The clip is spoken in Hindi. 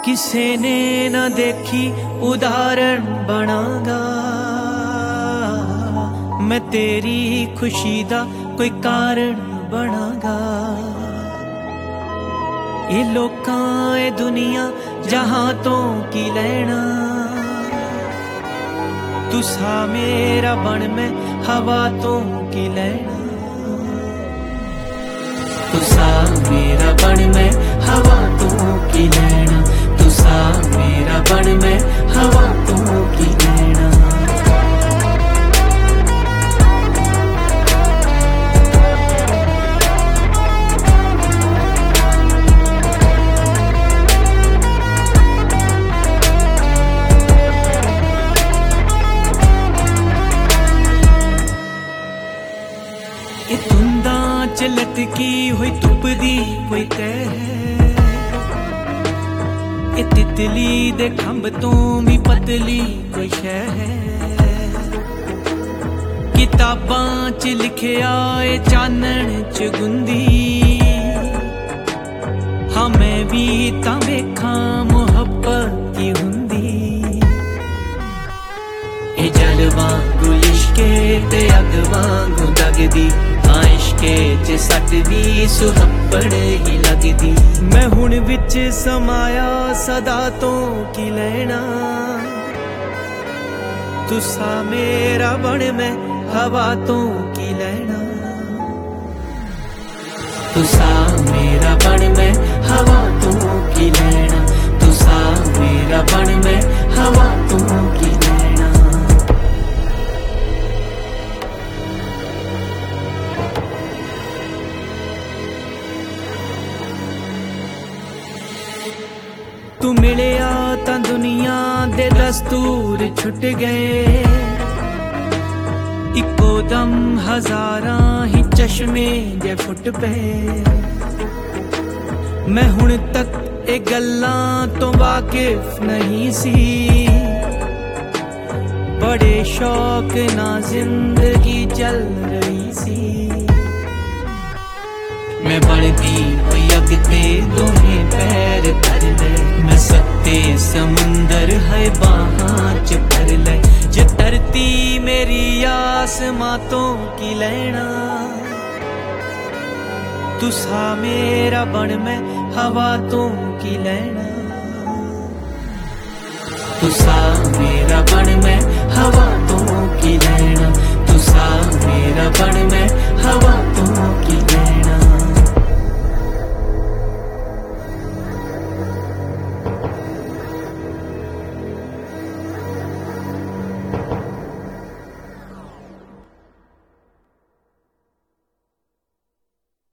किसे ने न देखी उदाहरण बनागा। मैं तेरी खुशी दा कोई कारण बनागा। ये लोकां ए दुनिया जहां तो की लेना, तुसा मेरा बन मैं हवा तो की लेना। तुसा मेरा बन मैं हवा तो की लेना। तुसा मेरा बन मैं हवा तो की लेना। ये धुंदा च लटकी हुई धुप दी कोई तह है। ये तितली दे खंभ तो भी पतली कोई शह है। किताबां च लिखिया ए चानन च गुंदी। हाँ मैं भी तां वेखां मुहब्बत की हुंदी। ए जल वांगू इश्के ते अग वांगू दगदी। इश्के च सट दी सुहब्बड़ ही लगदी। मैं हुण विच समाया सदा तो की लेना। तुसा मेरा बन मैं हवा तो की लेना। तुसा मेरा बन मैं हवा तो की लेना। तुसा मेरा बन मैं हवा तो की लेना। तू मिलिया तां दुनिया दे दस्तूर छुट गए। इको दम हजारां ही चश्मे जे फुट पे। मैं हुण तक ए गल्लां तो वाकिफ नहीं सी। बड़े शौक ना जिंदगी चल रही सी। मैं बढ़ती हुई अगते दोहे पैर धर ले। मैं सत्ते समुंदर है बाहां च भर ले। जे धरती मेरी आसमां तो की लेना। तुसा मेरा बन मैं हवा तो की लेना। तुसा मेरा बन मैं हवा